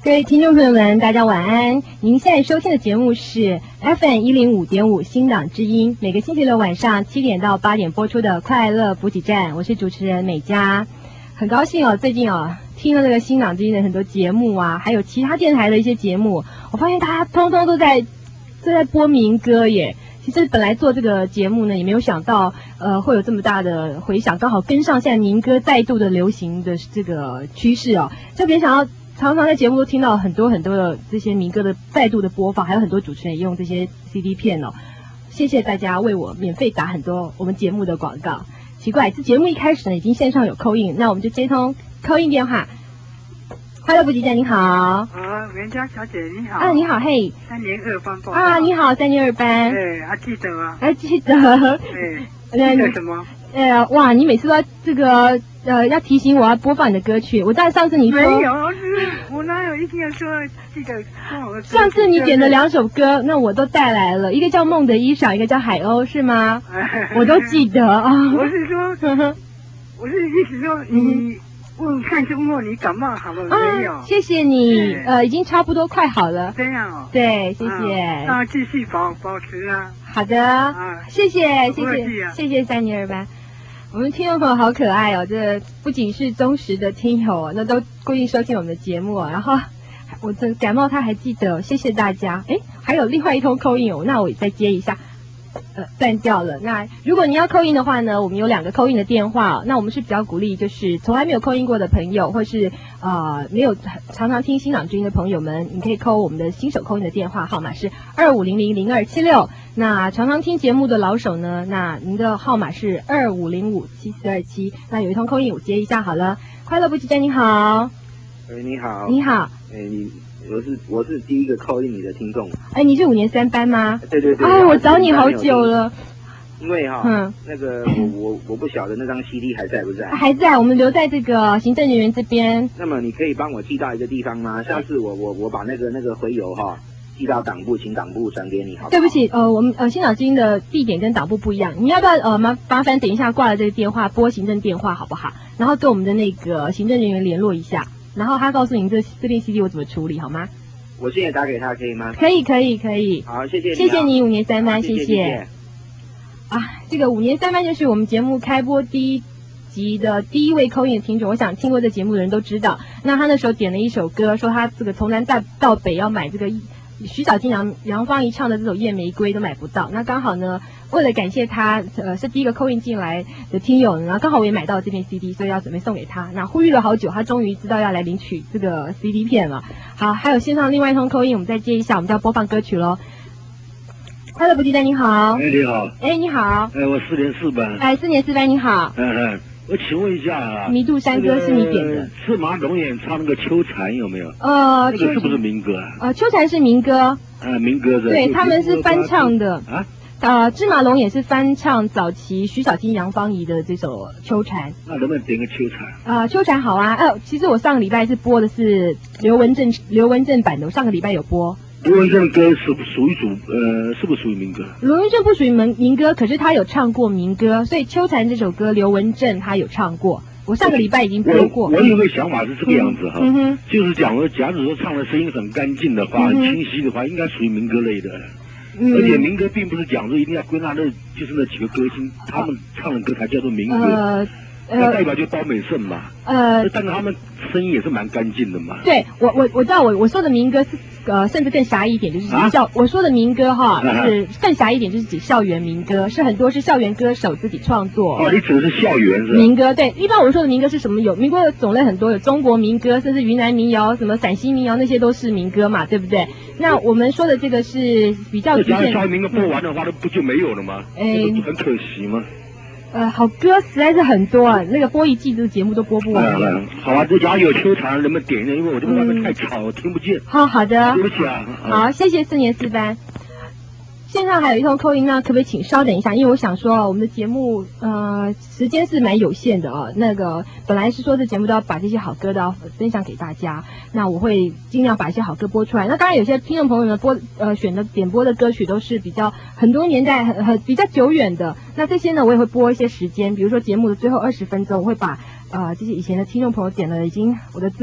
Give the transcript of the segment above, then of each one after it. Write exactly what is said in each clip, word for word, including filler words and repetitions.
各位听众朋友们，大家晚安。您现在收听的节目是 F M 一零五点五新港之音，每个星期六晚上七点到八点播出的快乐补给站。我是主持人美嘉，很高兴哦，最近哦听了这个新港之音的很多节目啊，还有其他电台的一些节目，我发现大家通通都在都在播民歌耶。其实本来做这个节目呢，也没有想到，呃，会有这么大的回响，刚好跟上现在民歌再度的流行的这个趋势哦，就没想到。常常在节目都听到很多很多的这些民歌的再度的播放，还有很多主持人也用这些 C D 片哦。谢谢大家为我免费打很多我们节目的广告。奇怪，这节目一开始呢已经线上有call in，那我们就接通call in电话。快乐补给站，你好。 啊，袁家小姐你好。 啊，你好，嘿。 三年二班报。 啊，你好，三年二班。 哎，还记得吗？ 还记得。 哎，记得什么？ 呃，哇，你每次都要这个呃要提醒我要播放你的歌曲。我在上次你说没有，我哪有一定要说记得播我的歌曲？ 上次你点的两首歌，那我都带来了，一个叫《梦的衣裳》，一个叫《海鸥》，是吗？我都记得啊。 我是说，我是意思说你。问上次问我你感冒好了没有？ 啊、谢谢你，呃，已经差不多快好了。 这样哦。 对，谢谢。 啊、那继续保保持啊。 好的。啊，谢谢，谢谢， 啊、 谢谢三年二班。我们听众朋友好可爱哦，这不仅是忠实的听友，那都固定收听我们的节目，然后我的感冒他还记得，谢谢大家。哎，还有另外一通call in哦，那我也再接一下。呃，断掉了。那如果你要call in的话呢，我们有两个call in的电话。那我们是比较鼓励，就是从来没有call in过的朋友，或是呃没有常常听新港之音的朋友们，你可以call我们的新手call in的电话号码是二五零零零二七六。那常常听节目的老手呢，那您的号码是二五零五七四二七。那有一通call in我接一下好了。快乐补给站，你好。 哎，你好。 你好。 哎，你。我是我是第一个call in你的听众。 哎，你是五年三班吗？ 对对对。 哎，我找你好久了。 因为哈，嗯，那个我我我不晓得那张 C D 还在不在？ 还在，我们留在这个行政人员这边。 那么你可以帮我寄到一个地方吗？下次我我我把那个那个回邮哈寄到党部，请党部转给你，好不好？ 对不起，呃，我们呃新港之音的地点跟党部不一样，你要不要呃麻麻烦等一下挂了这个电话拨行政电话好不好？然后跟我们的那个行政人员联络一下。然后他告诉您这这片 C D 我怎么处理好吗？ 我现在打给他可以吗？ 可以可以可以。 好，谢谢你。 谢谢你五年三班，谢谢谢。 啊，这个五年三班就是我们节目开播第一集的第一位call in的听众，我想听过这节目的人都知道。那他那时候点了一首歌，说他这个从南到到北要买这个徐小菁杨杨芳仪唱的这首《夜玫瑰》都买不到。那刚好呢，为了感谢他，呃，是第一个call in进来的听友，然后刚好我也买到了这片 C D， 所以要准备送给他。那呼吁了好久，他终于知道要来领取这个 C D 片了。好，还有线上另外一通call in，我们再接一下，我们就要播放歌曲喽。快乐补给站，你好。 哎，你好。 哎，你好。 哎，我四年四班。 哎，四年四班，你好。 嗯嗯，我请问一下啊， 迷杜山歌是你点的？ 赤马龙眼唱那个秋蝉有没有？ 呃， 那个是不是民歌啊？ 呃，秋蝉是民歌。 呃，民歌的。 对，他们是翻唱的。 啊？ 呃，芝麻龙也是翻唱早期徐小菁、杨芳仪的这首秋蝉。 那能不能点个秋蝉？ 呃，秋蝉好啊。呃，其实我上个礼拜是播的是刘文正刘文正版的，我上个礼拜有播。 刘文正的歌是不属于主呃，是不是属于民歌？ 刘文正不属于民民歌，可是他有唱过民歌，所以秋蝉这首歌刘文正他有唱过。我上个礼拜已经播过。 我, 我有个想法是这个样子哈， 嗯哼， 就是讲说，假如说唱的声音很干净的话， 嗯、 很清晰的话，应该属于民歌类的。 嗯、 而且民歌并不是讲说一定要归纳那，就是那几个歌星他们唱的歌才叫做民歌。 呃那代表就包美胜嘛。 呃， 但是他们声音也是蛮干净的嘛。 对，我我我知道我我说的民歌是呃，甚至更狭义一点，就是指校、啊、我说的民歌哈，就是更狭义一点，就是指校园民歌，是很多是校园歌手自己创作。 哦，你指的是校园是吧？ 民歌对，一般我们说的民歌是什么？有民歌的种类很多，有中国民歌，甚至云南民谣、什么陕西民谣，那些都是民歌嘛，对不对？那我们说的这个是比较局限。 校园民歌播完的话，那不就没有了吗？哎，很可惜嘛。 呃，好歌实在是很多啊，那个播一季这个节目都播不完。 嗯嗯，好啊，这家有秋蝉，能不能点一下？因为我这个外面太吵，我听不见。 好好的， 对不起啊。 好，谢谢四年四班。线上还有一通call in，那可不可以请稍等一下？因为我想说，我们的节目呃时间是蛮有限的啊。那个本来是说这节目都要把这些好歌都要分享给大家，那我会尽量把一些好歌播出来。那当然有些听众朋友呢播呃选的点播的歌曲都是比较很多年代很很比较久远的，那这些呢我也会播一些时间，比如说节目的最后二十分钟，我会把呃这些以前的听众朋友点了已经我的这个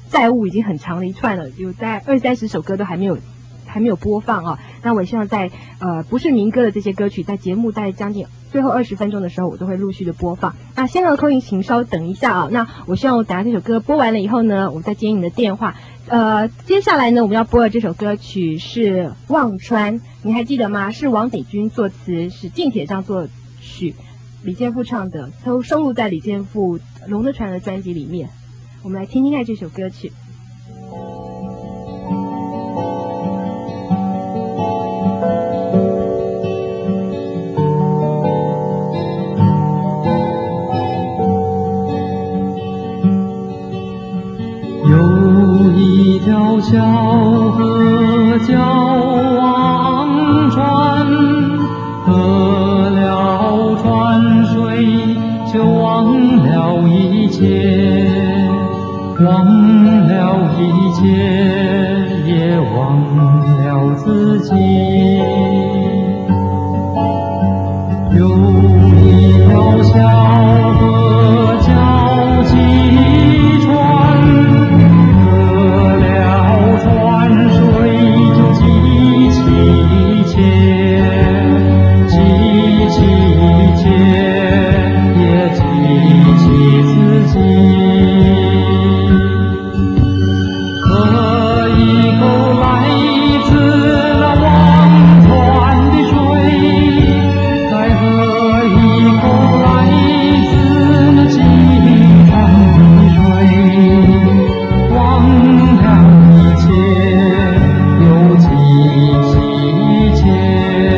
债务已经很长的一串了，有在二三十首歌都还没有还没有播放啊。那我也希望在呃不是民歌的这些歌曲，在节目在将近最后二十分钟的时候，我都会陆续的播放。那先的扣音，请稍等一下啊。那我希望我等下这首歌播完了以后呢，我再接你的电话。呃，接下来呢，我们要播的这首歌曲是《忘川》，你还记得吗？是王鼎钧作词，是靳铁章作曲，李健富唱的，都收录在李健富《龙的传》的专辑里面。我们来听听看这首歌曲。 有一条小河叫忘川，喝了川水就忘了一切，忘了一切也忘了自己。有一条小河叫济川，喝了川水就记起一切，记起一切也记起自己。喝一口来自那忘川的水，再喝一口来自那济川的水，忘了一切又记起一切。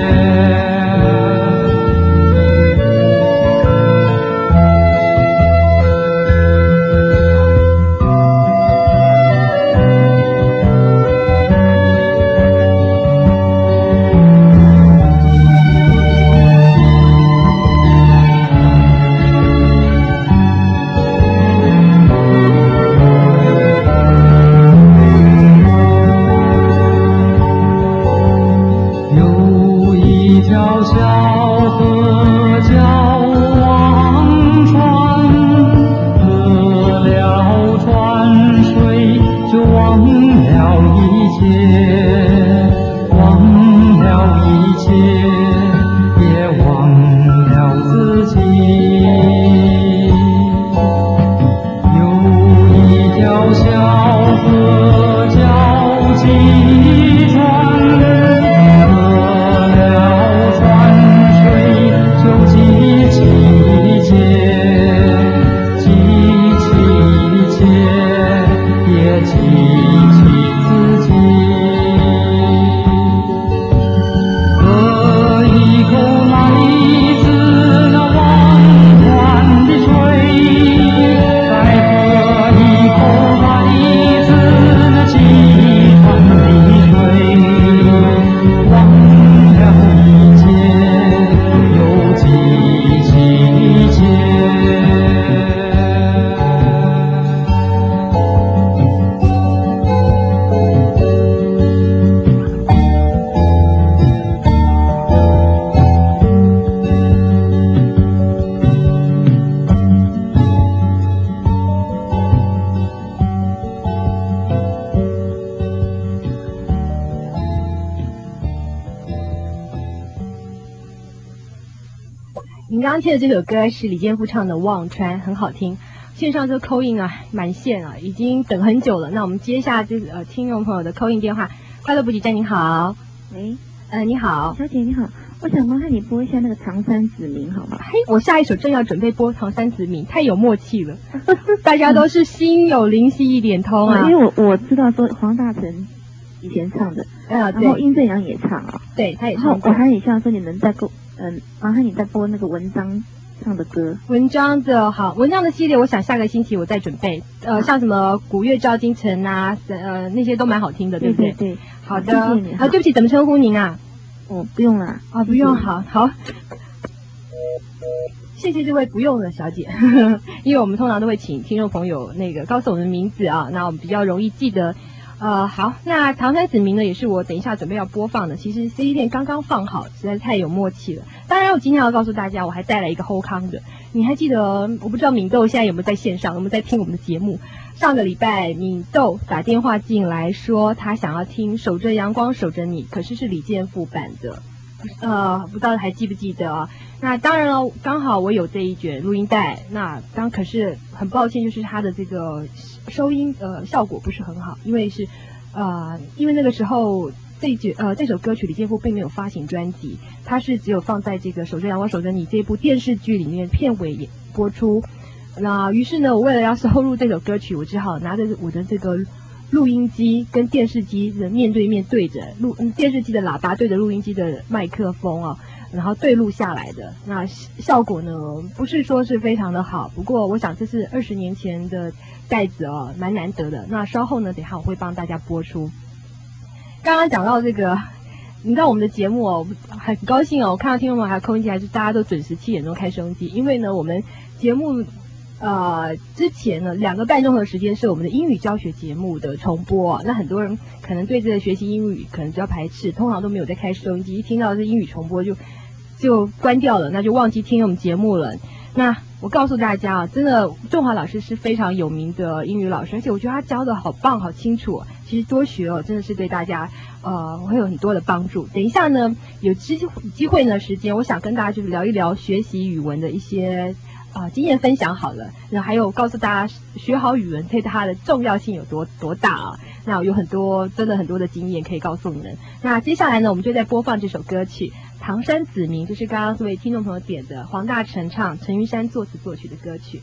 有一条小河叫忘川，喝了川水就忘了一切，忘了一切也忘了自己。有一条小河叫济川，喝了川水就记起一切，记起一切也记起自己。喝一口来自那忘川的水，再喝一口来自那济川的水，忘了一切又记起一切。 您刚刚听的这首歌是李健富唱的《忘川》，很好听。线上这扣印啊，满线啊，已经等很久了。那我们接下这个呃听众朋友的扣印电话。快乐补给站，你好。 喂， 呃，你好， 小姐你好，我想麻烦你播一下那个《唐山子民》好吗？ 嘿，我下一首正要准备播《唐山子民》，太有默契了，大家都是心有灵犀一点通啊。 因为我我知道说黄大成以前唱的， 呃， 然后对， 殷正阳也唱啊， 对，他也然后唱过。 我还很希望说你能再给我，嗯，麻烦你再播那个文章唱的歌。 文章的好，文章的系列，我想下个星期我再准备。呃，像什么古月照京城啊，呃，那些都蛮好听的，对不对？ 对对， 好的。 谢谢你啊，对不起，怎么称呼您啊？ 哦，不用啦。 啊，不用，好好。谢谢这位不用的小姐，因为我们通常都会请听众朋友那个告诉我们的名字啊，那我们比较容易记得。 呃，好，那唐山子民呢，也是我等一下准备要播放的。其实 C D 店刚刚放好，实在是太有默契了。当然，我今天要告诉大家，我还带来一个后康的。你还记得？我不知道敏豆现在有没有在线上，有没有在听我们的节目？上个礼拜，敏豆打电话进来说，他想要听《守着阳光守着你》，可是是李健复版的。呃，不知道还记不记得啊？那当然了，刚好我有这一卷录音带。那当可是很抱歉，就是它的这个收音呃效果不是很好，因为是呃因为那个时候这一卷呃这首歌曲李健复并没有发行专辑，它是只有放在这个《守着阳光守着你》这部电视剧里面片尾播出。那于是呢，我为了要收录这首歌曲，我只好拿着我的这个录音机跟电视机的面对面对着录，嗯，电视机的喇叭对着录音机的麦克风啊，然后对录下来的。那效果呢，不是说是非常的好，不过我想这是二十年前的袋子哦，蛮难得的。那稍后呢，等一下我会帮大家播出。刚刚讲到这个，你知道我们的节目哦，很高兴哦，我看到听众们还有空进来，就大家都准时七点钟开收音机，因为呢，我们节目。呃，之前呢，两个半钟头的时间是我们的英语教学节目的重播啊。那很多人可能对这个学习英语可能比较排斥，通常都没有在开收音机，一听到是英语重播就就关掉了，那就忘记听我们节目了。那我告诉大家啊，真的，仲华老师是非常有名的英语老师，而且我觉得他教的好棒、好清楚、哦。其实多学哦，真的是对大家呃会有很多的帮助。等一下呢，有机机会呢，时间我想跟大家就是聊一聊学习语文的一些。啊，经验分享好了，那还有告诉大家学好语文对它的重要性有多多大啊？那有很多真的很多的经验可以告诉你们。那接下来呢，我们就在播放这首歌曲《唐山子民》，就是刚刚这位听众朋友点的黄大成唱、陈玉山作词作曲的歌曲。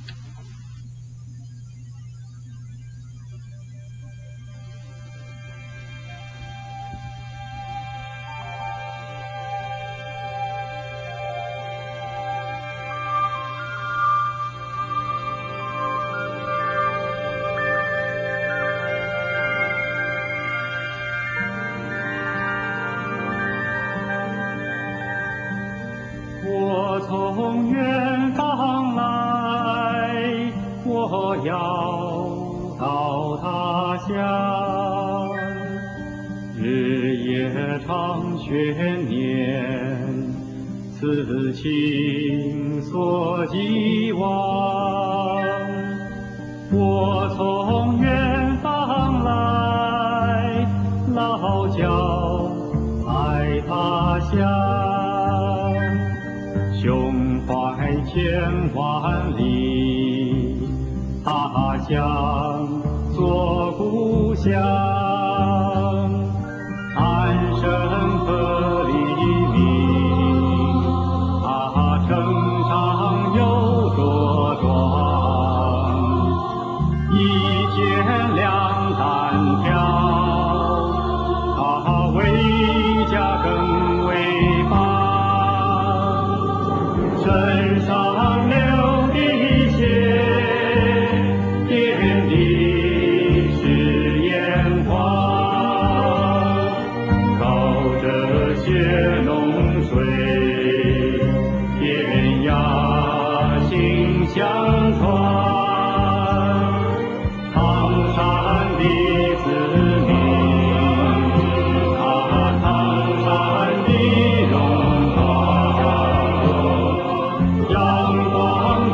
我从远方来，我要到他乡，日夜常悬念，此情所寄望。我从远方来，老脚爱他乡，胸怀千万里，他乡做故乡。安生和黎明，他成长又茁壮，一肩两担挑，他为家更为邦。身上流的血，点滴是眼光，靠着血浓水，天涯心相传。唐山的子民，啊，唐山的荣光，阳光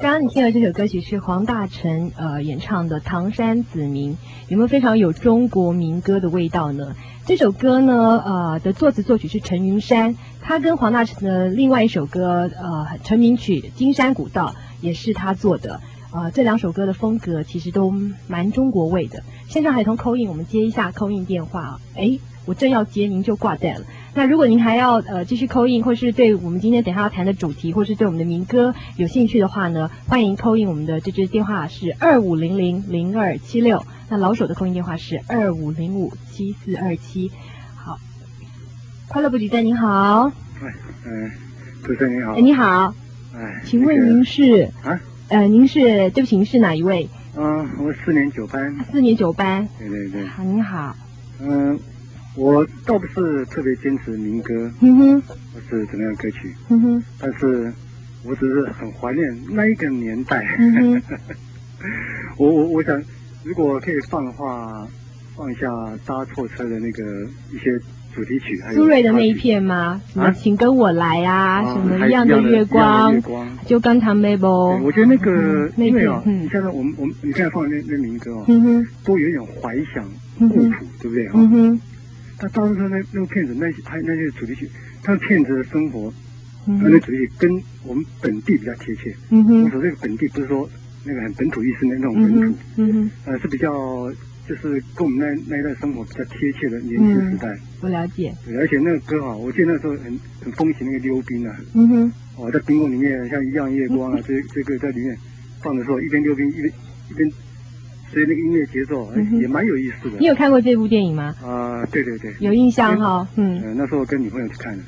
刚刚你听的这首歌曲是黄大成呃演唱的《唐山子民》，有没有非常有中国民歌的味道呢？这首歌呢，呃的作词作曲是陈云山，他跟黄大成的另外一首歌呃成名曲《金山古道》也是他做的。呃，这两首歌的风格其实都蛮中国味的。线上还有通扣印，我们接一下扣印电话。哎，我正要接，您就挂断了。那如果您还要呃继续扣印，或是对我们今天等一下要谈的主题，或是对我们的民歌有兴趣的话呢，欢迎扣印。我们的这支电话是二五零零零二七六，那老手的扣印电话是二五零五七四二七。好，快乐补给站您好。 哎，嗯，主持人你好。 哎，你好。 哎， 请问您是？ 啊？ 呃，您是对不起，您是哪一位？ 嗯，我四年九班。 四年九班。 对对对。 好，您好。 嗯，我倒不是特别坚持民歌， 嗯哼， 或是怎么样歌曲， 嗯哼， 但是我只是很怀念那一个年代。 嗯哼， 我我我想，如果可以放的话，放一下搭错车的那个一些主题曲，还有苏芮的那一片吗？什么请跟我来啊，什么一样的月光，就刚才没不？ 我觉得那个因为啊，你看到我们我们你刚才放的那那民歌啊，都有一种怀想故土，对不对啊？嗯哼。但大多数那那个片子，那些还那些主题曲，它的片子的生活，它那主题曲跟我们本地比较贴切。嗯哼。我说这个本地不是说那个很本土意识的那种本土，嗯哼，呃是比较。就是跟我们那那一代生活比较贴切的年轻时代， 嗯、我了解。 对，而且那个歌哈，我记得那时候很很风行那个溜冰啊， 嗯哼， 哦，在冰宫里面像一样夜光啊，这这个在里面放的时候，一边溜冰一边一边随那个音乐节奏，嗯、也蛮有意思的。 你有看过这部电影吗？ 啊、呃，对对对， 有印象哈，嗯、 呃，那时候跟女朋友去看的，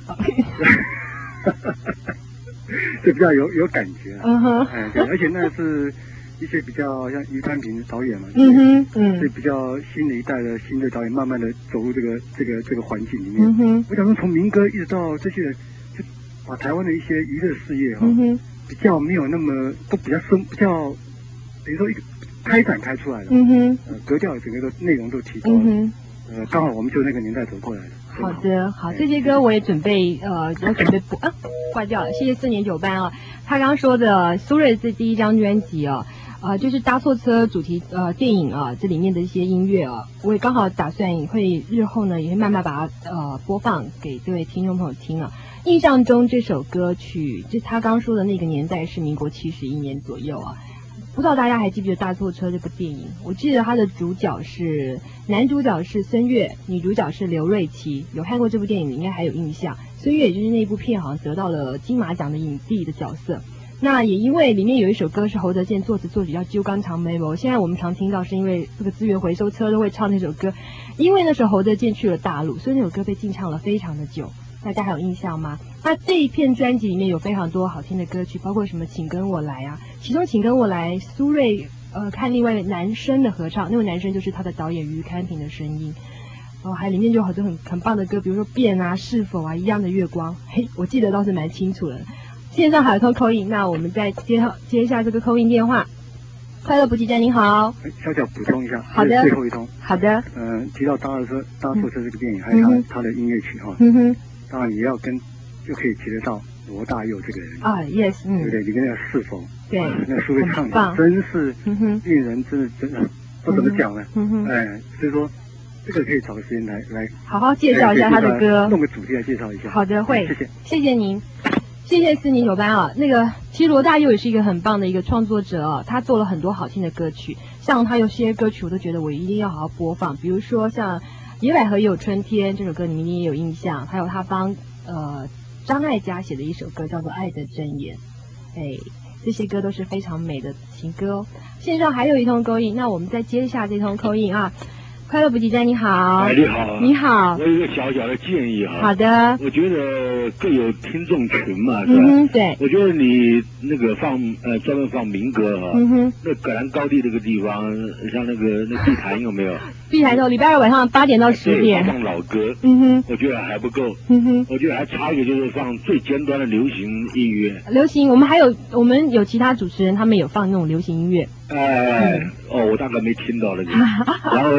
就比较有有感觉啊，嗯哼，哎、对，而且那是。一些比较像于丹平导演嘛，嗯哼，嗯，是比较新的一代的新的导演，慢慢的走入这个这个这个环境里面。嗯哼，我想说从民歌一直到这些，就把台湾的一些娱乐事业哈、哦，嗯、比较没有那么都比较深，比较等于说一个开展开出来了。嗯哼，呃，格调整个都内容都提高了。嗯哼，呃，刚好我们就那个年代走过来了。 好的，好，这些歌我也准备呃要准备播啊，挂掉了。谢谢四年九班啊，他刚说的苏芮这第一张专辑啊。呃，就是搭错车主题呃电影啊，这里面的一些音乐啊，我也刚好打算会日后呢，也会慢慢把它呃播放给各位听众朋友听啊。印象中这首歌曲，就他刚说的那个年代是民国七十一年左右啊。不知道大家还记不记得《搭错车》这部电影？我记得他的主角是男主角是孙越，女主角是刘瑞琦。有看过这部电影的应该还有印象。孙越也就是那部片好像得到了金马奖的影帝的角色。那也因为里面有一首歌是侯德健作词作曲叫《揪钢长眉毛》，现在我们常听到是因为这个资源回收车都会唱那首歌，因为那时候侯德健去了大陆，所以那首歌被禁唱了非常的久，大家还有印象吗？那这一片专辑里面有非常多好听的歌曲，包括什么《请跟我来》啊，其中《请跟我来》苏芮呃看另外男生的合唱，那位男生就是他的导演于开平的声音。哦，还里面就有很多很很棒的歌，比如说《变》啊、《是否》啊、《一样的月光》，嘿，我记得倒是蛮清楚的。线上还有通扣印，那我们再接接一下这个扣印电话。快乐补给站，您好。 小小补充一下， 好的， 最后一通。 好的。 嗯、呃，提到搭错车，搭错车这个电影，还有他、嗯、他的音乐曲哈。嗯哼。当然也要跟，就可以提得到罗大佑这个人。 啊 ，yes， 嗯。 对不对？里面那个是否？ 对。 啊、那个苏芮唱的真是，嗯哼，令人真的真的不怎么讲呢。嗯哼。哎，所以说。这个可以找个时间来来好好介绍一下他的歌， 弄个主题来介绍一下。 好的，会， 谢谢， 谢谢您，谢谢四年九班啊。那个其实罗大佑也是一个很棒的一个创作者啊，他做了很多好听的歌曲，像他有些歌曲我都觉得我一定要好好播放，比如说像《野百合也有春天》这首歌，你们一定也有印象，还有他帮呃张艾嘉写的一首歌叫做《爱的箴言》，哎，这些歌都是非常美的情歌哦。线上还有一通扣印，那我们再接一下这通扣印啊。快乐补给站，你好。 哎，你好。 你好。 我有一个小小的建议哈。 好的。 我觉得各有听众群嘛，是吧？ 嗯，对。 我觉得你那个放呃专门放民歌哈，嗯哼。那葛兰高地这个地方，像那个那地坛有没有？ 地坛有，礼拜二晚上八点到十点。 放老歌。 嗯哼。 我觉得还不够。 嗯哼。 我觉得还差一个就是放最尖端的流行音乐。 流行，我们还有我们有其他主持人，他们有放那种流行音乐。 哎、嗯、哦，我大概没听到那个。然后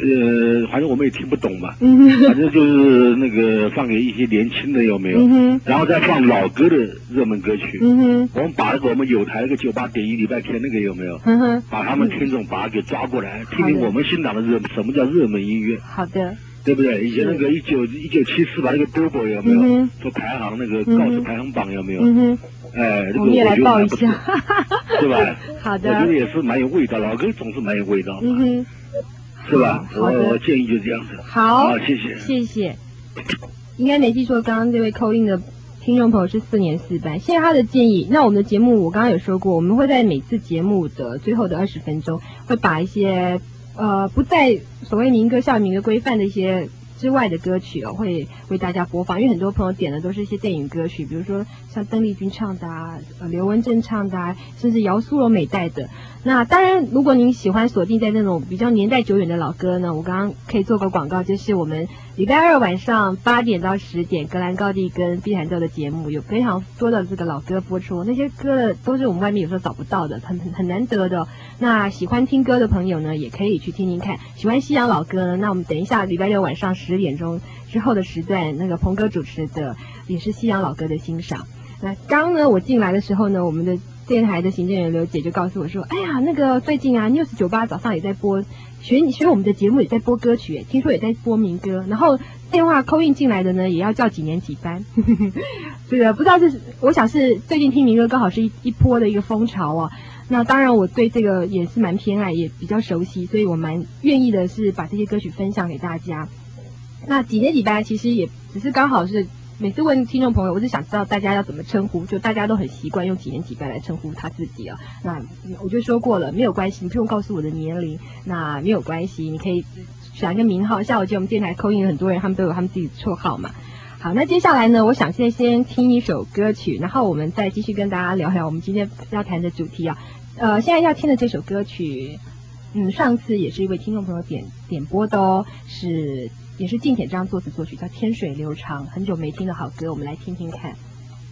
呃，反正我们也听不懂嘛，嗯，反正就是那个放给一些年轻的有没有？嗯，然后再放老歌的热门歌曲。嗯哼，我们把那个我们有台那个九八点一礼拜天那个有没有？嗯哼，把他们听众把他给抓过来，听听我们新党的热什么叫热门音乐。 好的。 对不对？以前那个一九一九七四吧，那个 Billboard 有没有？嗯、做排行那个告示排行榜有没有？嗯哼，哎，这个我觉得蛮不错，对吧？ 好的， 我觉得也是蛮有味道，老歌总是蛮有味道嘛，嗯哼，是吧？我我建议就这样子。 好， 好，谢谢， 谢谢。应该没记错，刚刚这位扣印的听众朋友是四年四班，谢谢他的建议。那我们的节目我刚刚有说过，我们会在每次节目的最后的二十分钟，会把一些。呃，不在所谓民歌校园民歌规范的一些之外的歌曲哦，会为大家播放。因为很多朋友点的都是一些电影歌曲，比如说像邓丽君唱的啊，呃，刘文正唱的啊，甚至姚苏蓉美代的。那当然，如果您喜欢锁定在那种比较年代久远的老歌呢，我刚刚可以做个广告，就是我们礼拜二晚上八点到十点，格兰高地跟碧潭豆的节目有非常多的这个老歌播出，那些歌都是我们外面有时候找不到的，很很很难得的。那喜欢听歌的朋友呢，也可以去听听看。喜欢西洋老歌呢，那我们等一下礼拜六晚上十点钟之后的时段，那个鹏哥主持的也是西洋老歌的欣赏。那刚呢，我进来的时候呢，我们的电台的行政员刘姐就告诉我说：“哎呀，那个最近啊 ，News 九八早上也在播，学学我们的节目也在播歌曲，听说也在播民歌。然后电话call in进来的呢，也要叫几年几班。这个不知道是，我想是最近听民歌刚好是一一波的一个风潮哦。那当然，我对这个也是蛮偏爱，也比较熟悉，所以我蛮愿意的是把这些歌曲分享给大家。那几年几班其实也只是刚好是。”每次问听众朋友，我是想知道大家要怎么称呼，就大家都很习惯用几年几班来称呼他自己啊。那我就说过了，没有关系，你不用告诉我的年龄，那没有关系，你可以选一个名号。像我记得我们电台call in的很多人，他们都有他们自己的绰号嘛。好，那接下来呢，我想先先听一首歌曲，然后我们再继续跟大家聊聊我们今天要谈的主题啊。呃，现在要听的这首歌曲，嗯，上次也是一位听众朋友点点播的哦，是。也是靳铁章作词作曲，叫《天水流长》，很久没听的好歌，我们来听听看。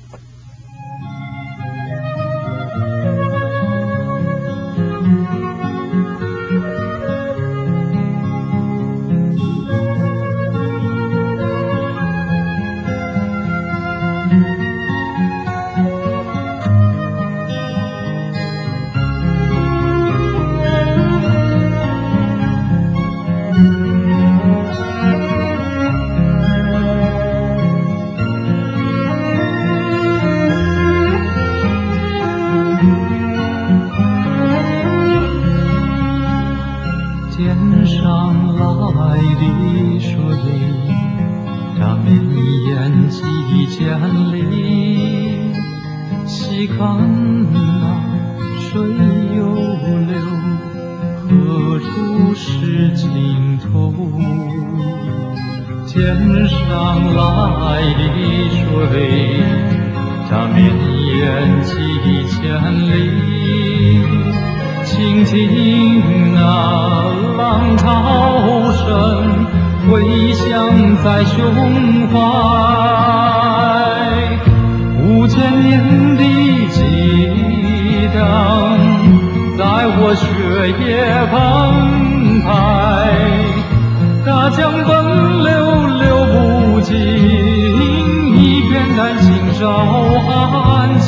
在胸怀，五千年的激荡在我血液澎湃，大江奔流流不尽，一片丹心照汗青。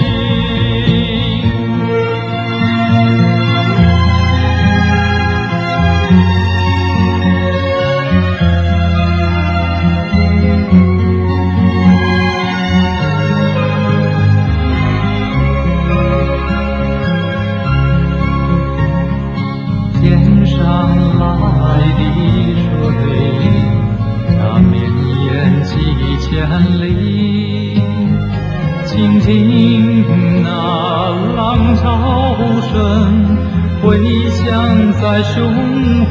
千里，倾听那浪潮声，回响在胸怀。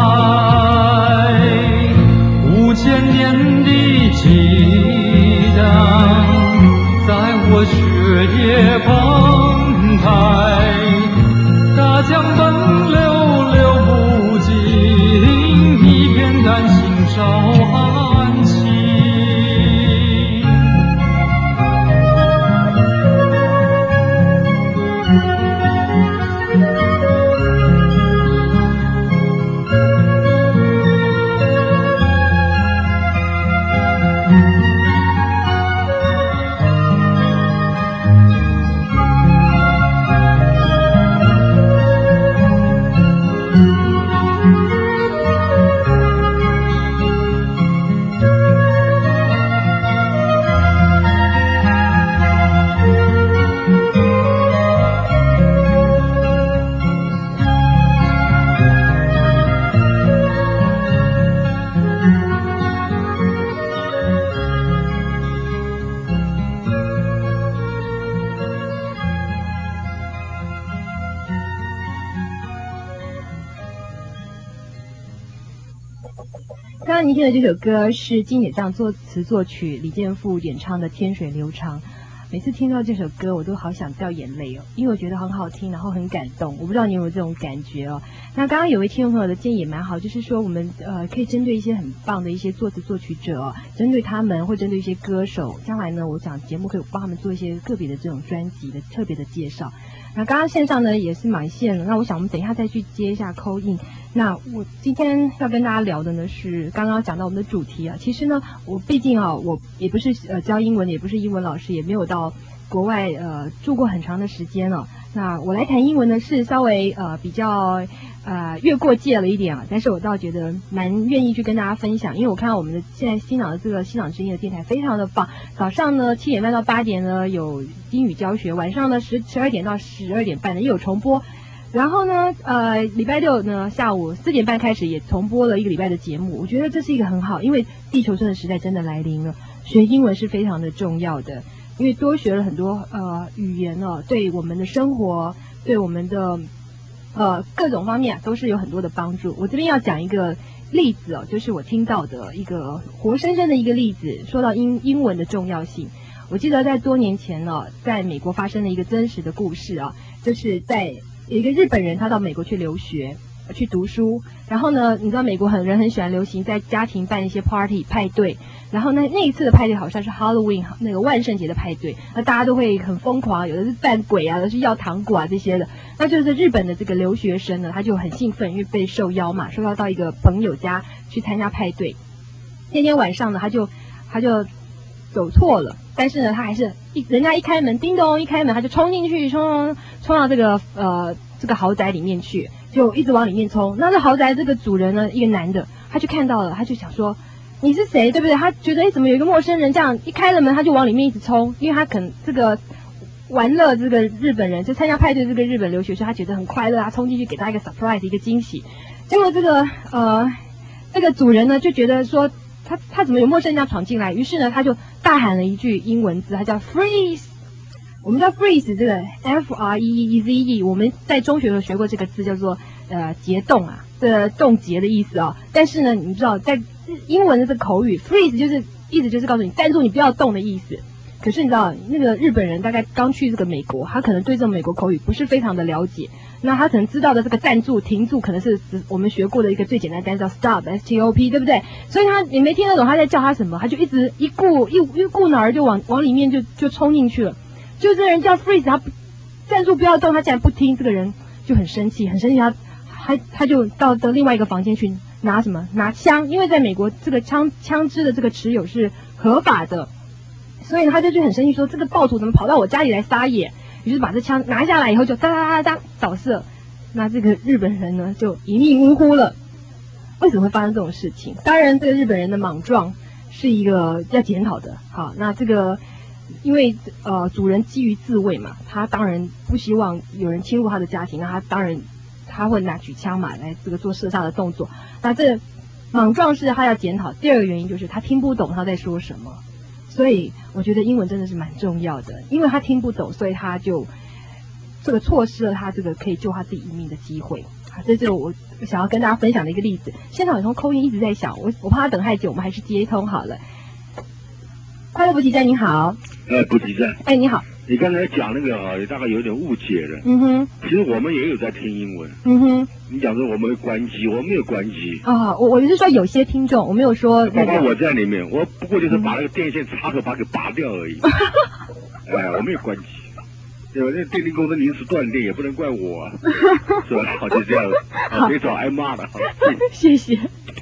五千年的激荡，在我血液澎湃，大江奔流流不尽，一片丹心照汗青。 刚刚您听的这首歌是金典藏作词作曲，李健富演唱的《天水流长》。每次听到这首歌，我都好想掉眼泪哦，因为我觉得很好听，然后很感动。我不知道你有没有这种感觉哦？那刚刚有位听众朋友的建议也蛮好，就是说我们呃可以针对一些很棒的一些作词作曲者哦，针对他们或针对一些歌手，将来呢，我想节目可以帮他们做一些个别的这种专辑的特别的介绍。那刚刚线上呢也是满线了，那我想我们等一下再去接一下 call in。那我今天要跟大家聊的呢是刚刚讲到我们的主题啊，其实呢我毕竟啊我也不是呃教英文的，也不是英文老师，也没有到国外呃住过很长的时间了。那我来谈英文呢是稍微呃比较呃越过界了一点啊，但是我倒觉得蛮愿意去跟大家分享，因为我看到我们的现在新港的这个新港之音的电台非常的棒，早上呢七点半到八点呢有英语教学，晚上呢十十二点到十二点半呢也有重播。然后呢，呃，礼拜六呢下午四点半开始也重播了一个礼拜的节目，我觉得这是一个很好，因为地球村的时代真的来临了，学英文是非常的重要的，因为多学了很多呃语言哦，对我们的生活，对我们的呃各种方面、啊、都是有很多的帮助。我这边要讲一个例子哦，就是我听到的一个活生生的一个例子，说到英英文的重要性。我记得在多年前呢、哦，在美国发生了一个真实的故事啊，就是在有一个日本人，他到美国去留学，去读书。然后呢，你知道美国很人很喜欢流行在家庭办一些 party 派对。然后那那一次的派对好像是 Halloween 那个万圣节的派对，那大家都会很疯狂，有的是扮鬼啊，有的是要糖果啊这些的。那就是日本的这个留学生呢，他就很兴奋，因为被受邀嘛，受邀到一个朋友家去参加派对。那天晚上呢，他就他就走错了。但是呢，他还是一人家一开门，叮咚一开门，他就冲进去，冲冲到这个呃这个豪宅里面去，就一直往里面冲。那这豪宅这个主人呢，一个男的，他就看到了，他就想说你是谁，对不对？他觉得哎，怎么有一个陌生人这样一开了门，他就往里面一直冲，因为他可能这个玩乐这个日本人，就参加派对这个日本留学生，他觉得很快乐啊，冲进去给他一个 surprise 一个惊喜。结果这个呃这个主人呢就觉得说。他他怎么有陌生人家闯进来？于是呢，他就大喊了一句英文字，他叫 freeze。我们叫 freeze 这个 F R E E Z E， 我们在中学的时候学过这个字，叫做呃结冻啊，这冻结的意思啊。但是呢，你知道在英文的这个口语 freeze 就是意思就是告诉你站住，你不要动的意思。可是你知道那个日本人大概刚去这个美国，他可能对这种美国口语不是非常的了解。那他可能知道的这个站住、停住，可能是我们学过的一个最简单的单词叫 stop，S T O P， 对不对？所以他也没听得懂他在叫他什么，他就一直一顾一一顾脑儿就往往里面就就冲进去了。就这人叫 freeze， 他站住不要动，他竟然不听，这个人就很生气，很生气，他他他就到到另外一个房间去拿什么拿枪，因为在美国这个枪枪支的这个持有是合法的，所以他就就很生气说这个暴徒怎么跑到我家里来撒野。于是把这枪拿下来以后就哒哒哒哒扫射，那这个日本人呢就一命呜呼了。为什么会发生这种事情？当然，这个日本人的莽撞是一个要检讨的。好，那这个因为呃主人基于自卫嘛，他当然不希望有人侵入他的家庭，那他当然他会拿举枪嘛来这个做射杀的动作。那这莽撞是他要检讨。第二个原因就是他听不懂他在说什么。所以我觉得英文真的是蛮重要的，因为他听不懂，所以他就这个错失了他这个可以救他自己一命的机会。好，这就是我想要跟大家分享的一个例子。现场有通扣音一直在响，我我怕他等太久，我们还是接一通好了。快乐补给站，你好。 呃，补给站。 哎，你好。 你刚才讲那个啊，大概有点误解了。 嗯哼。 其实我们也有在听英文。 嗯哼。 你讲说我们会关机，我没有关机。 啊，我我是说有些听众，我没有说、那个。包括我在里面，我不过就是把那个电线插头把它给拔掉而已。哎，我没有关机。对吧？那电力公司临时断电也不能怪我、啊，是吧？好，就这样，好，别找挨骂了。好， 谢谢。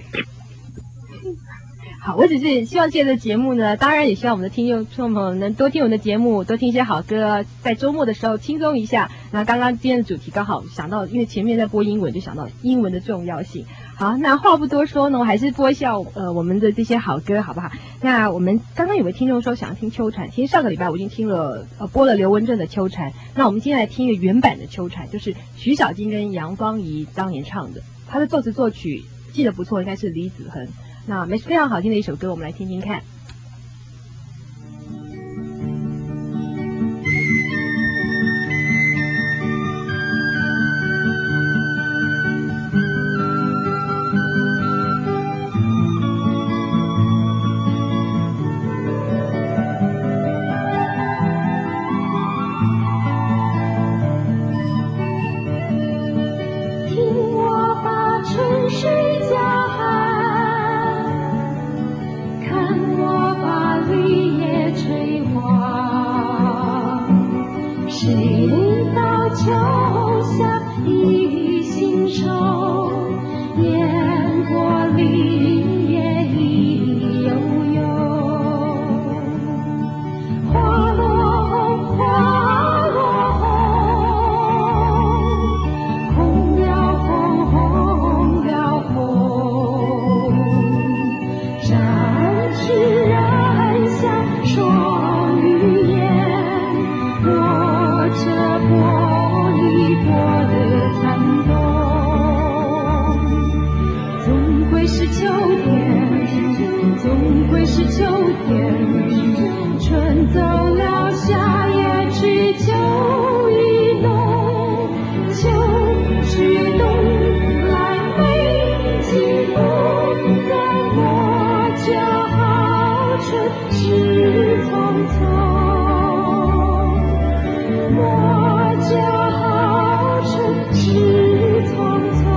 好，我只是希望借着节目呢，当然也希望我们的听众朋友能多听我们的节目，多听一些好歌，在周末的时候轻松一下。那刚刚今天的主题刚好想到，因为前面在播英文，就想到英文的重要性。好，那话不多说呢，我还是播一下呃我们的这些好歌，好不好？那我们刚刚有位听众说想要听秋蝉，其实上个礼拜我已经听了呃播了刘文正的秋蝉，那我们今天来听一个原版的秋蝉，就是徐小菁跟杨芳仪当年唱的，他的作词作曲记得不错，应该是李子恒。那没非常好听的一首歌，我们来听听看。 是秋天，春走了，夏也去，秋意浓，秋去冬来美景不在我家好春事匆匆，我家好春事匆匆。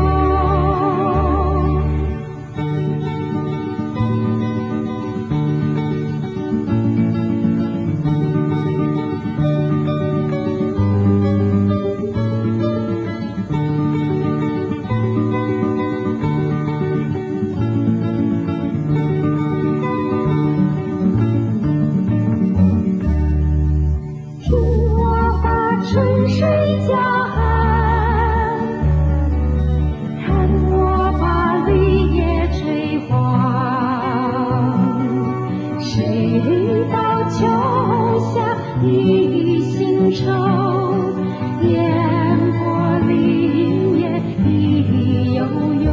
春水江岸，看我把绿叶吹黄。谁道秋下一心愁，烟波林叶意悠悠。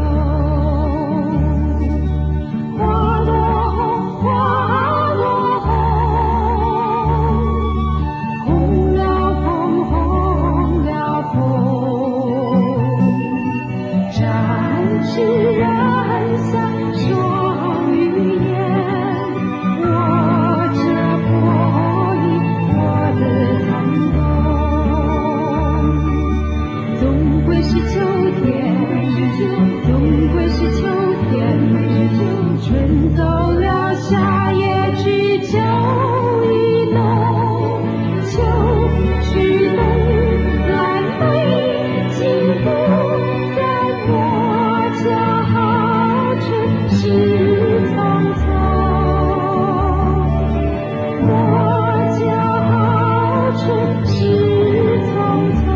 花落红，花落红，红了红，红了红，展翅人下双语言，我这破衣我的残冬，总归是秋天，总归是秋天，春走了，夏也去，秋意浓，秋去冬来美景不在我家好春事匆匆，我家好春事匆匆。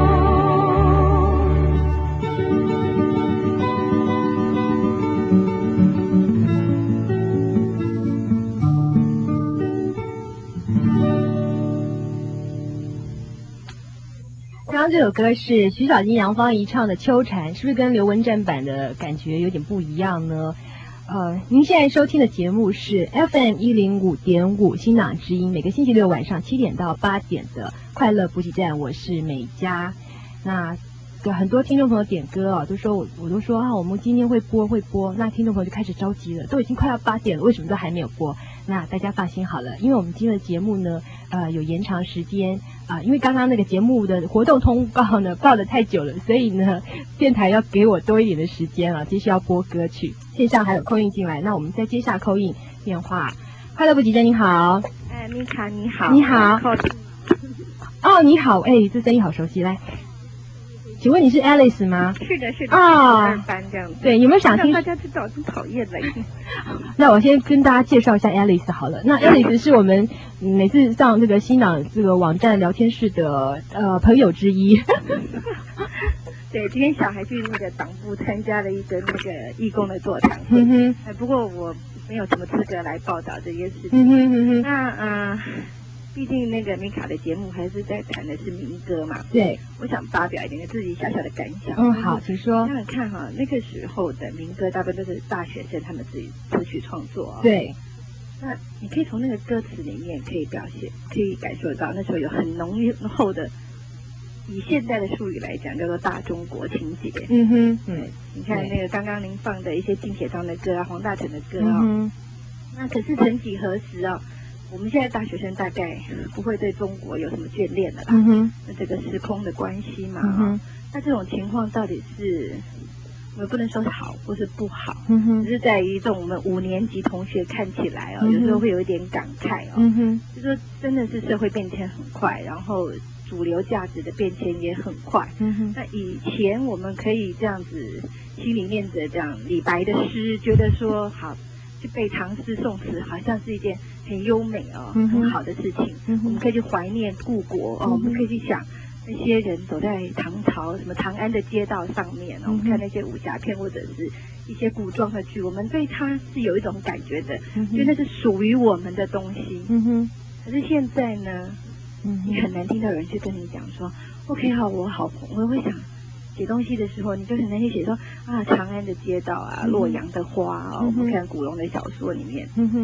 刚刚这首歌是徐小菁、杨芳仪唱的《秋蝉》，是不是跟刘文正版的感觉有点不一样呢？呃，您现在收听的节目是 F M 一零五点五新港之音，每个星期六晚上七点到八点的快乐补给站，我是美嘉。那很多听众朋友点歌啊，都说我我都说啊，我们今天会播会播，那听众朋友就开始着急了，都已经快要八点了，为什么都还没有播？那大家放心好了，因为我们今天的节目呢，呃，有延长时间啊、呃，因为刚刚那个节目的活动通告呢报得太久了，所以呢，电台要给我多一点的时间啊，继续要播歌曲。线上还有扣印进来，那我们再接下扣印电话。快乐补给站，你好。 哎，米卡你好。 你好。哦，你好，哎，这声音好熟悉，来。请问你是 Alice 吗？ 是的，是的， 啊， 二班这样子。 对，有没有想听？ 大家知道，真讨厌了。 那我先跟大家介绍一下 Alice 好了。那 Alice 是我们每次上这个新党这个网站聊天室的呃朋友之一。 对，今天小孩去那个党部参加了一个那个义工的座谈会。嗯哼。哎，不过我没有什么资格来报道这件事情。嗯哼嗯哼。那嗯。呃毕竟那个米卡的节目还是在谈的是民歌嘛， 对， 我想发表一点自己小小的感想。 嗯，好，请说。 想想看哈，那个时候的民歌大部分都是大学生他们自己词曲创作、哦。 对。 那你可以从那个歌词里面可以表现，可以感受到那时候有很浓厚的，以现在的术语来讲叫做大中国情节。 嗯哼，嗯， 你看那个刚刚您放的一些金铁章的歌啊，黄大成的歌啊、哦。嗯。那可是曾几何时啊？我们现在大学生大概不会对中国有什么眷恋了啦，嗯哼，那这个时空的关系嘛，嗯哼，那这种情况到底是我们不能说是好或是不好，嗯哼，只是在于一种我们五年级同学看起来啊、哦，嗯、有时候会有一点感慨哦，嗯哼，就说真的是社会变迁很快，然后主流价值的变迁也很快，嗯哼，那以前我们可以这样子心里念着这样李白的诗，觉得说好。去背唐诗宋词，好像是一件很优美哦、嗯、很好的事情。嗯、我们可以去怀念故国、嗯、哦，我们可以去想那些人走在唐朝什么长安的街道上面、哦嗯、我们看那些武侠片或者是一些古装的剧，我们对它是有一种感觉的，嗯、因为那是属于我们的东西。嗯哼。可是现在呢，嗯、你很难听到有人去跟你讲说 ，OK 好，我好，我会想。写东西的时候，你就很难去写说啊，长安的街道啊，洛阳的花哦，嗯、我们看古龙的小说里面，嗯哼，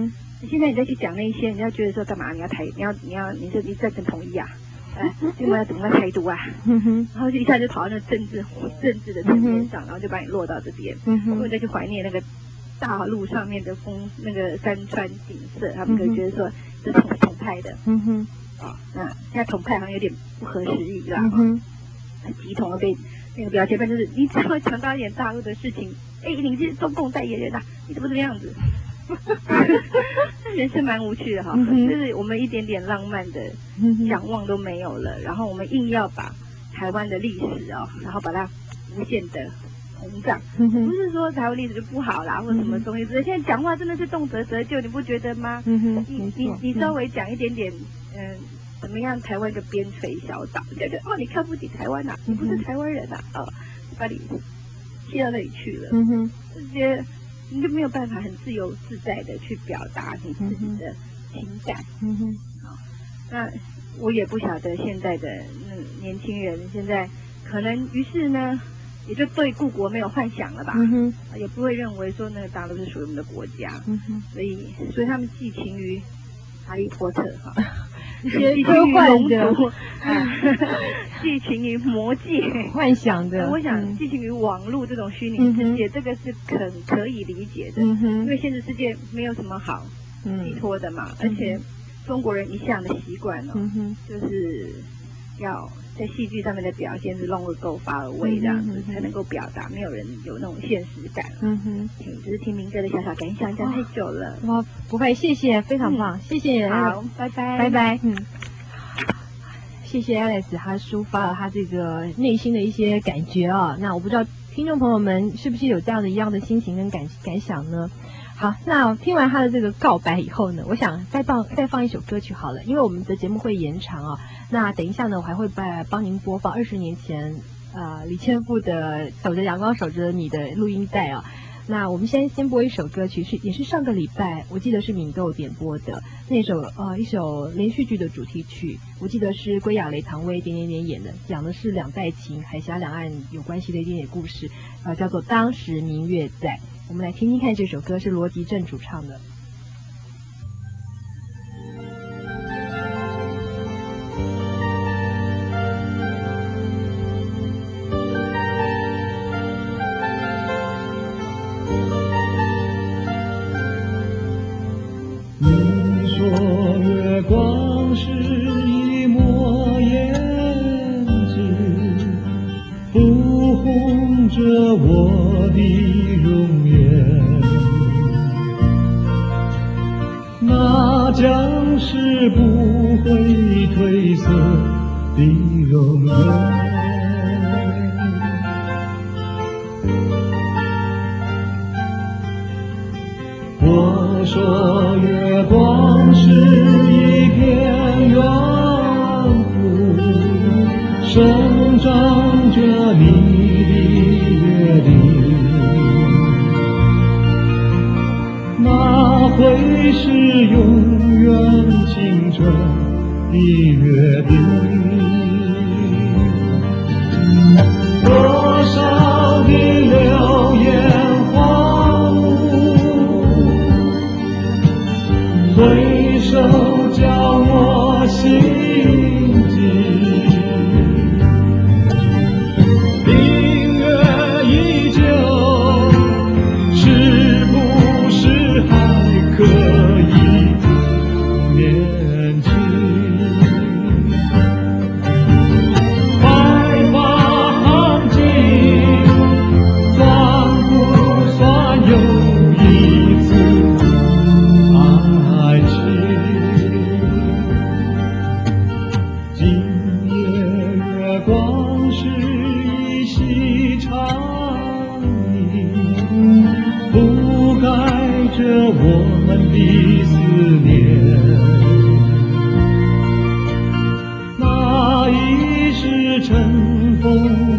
现在你再去讲那一些，人家觉得说干嘛？你要台，你要你要你这你赞成统一啊？哎，因为要怎么台独啊？然后就一下就跑到那政治政治的层面上，然后就把你落到这边，然后再去怀念那个大陆上面的风那个山川景色，他们可能觉得说这是统统派的。嗯哼。啊，那现在统派好像有点不合时宜啦。嗯哼。集统被那个标签，就是你只要强调一点大陆的事情，哎，你是中共代言人呐、啊，你怎么这个样子？人生蛮无趣的哈，嗯、就是我们一点点浪漫的想望都没有了，然后我们硬要把台湾的历史哦，然后把它无限的膨胀。嗯、不是说台湾历史就不好啦，或者什么东西，只是现在讲话真的是动辄折旧，你不觉得吗？嗯、你你你稍微讲一点点，嗯、呃，怎么样？台湾的边陲小岛，觉得哦，你看不起台湾呐、啊，你不是台湾人呐、啊，哦，把你踢到那里去了。嗯哼，这些。你就没有办法很自由自在的去表达你自己的情感。嗯哼，好，那我也不晓得现在的嗯年轻人现在可能于是呢，也就对故国没有幻想了吧。嗯哼，也不会认为说那个大陆是属于我们的国家。嗯哼，所以所以他们寄情于哈利波特哈，一些科幻的，寄情于魔界幻想的。 我想寄情于网络这种虚拟世界，嗯、这个是可可以理解的，嗯、因为现实世界没有什么好寄托的嘛，嗯、而且中国人一向的习惯哦，嗯、就是要在戏剧上面的表现是弄个够发而为这样子，嗯、才能够表达，没有人有那种现实感。嗯哼，只是听明哥的小小感想，讲太久了。 哇，不会，谢谢，非常棒，嗯、谢谢。 好，拜拜， 拜拜，嗯。谢谢 Alice， 他抒发了他这个内心的一些感觉啊。那我不知道听众朋友们是不是有这样的一样的心情跟感感想呢？好，那听完他的这个告白以后呢，我想再放再放一首歌曲好了，因为我们的节目会延长啊。那等一下呢，我还会帮帮您播放二十年前呃李千富的《守着阳光守着你》的录音带啊。那我们先先播一首歌曲，是也是上个礼拜我记得是敏豆点播的那首呃一首连续剧的主题曲，我记得是归亚蕾、唐薇点点点演的，讲的是两代情、海峡两岸有关系的一点点故事，呃叫做《当时明月在》。我们来听听看这首歌，是罗吉正主唱的。 光是一抹胭脂，抚红着我的容颜，那将是不会褪色的容颜。我说月光是一片远湖，生长着你的约定，那会是永远青春的约定。多少的流言荒芜，回首叫我心悸。明月依旧，是不是还可以年轻？白发行尽，算不算有一次爱情？今夜月光是一袭长衣，覆盖着我们的思念。那已是尘封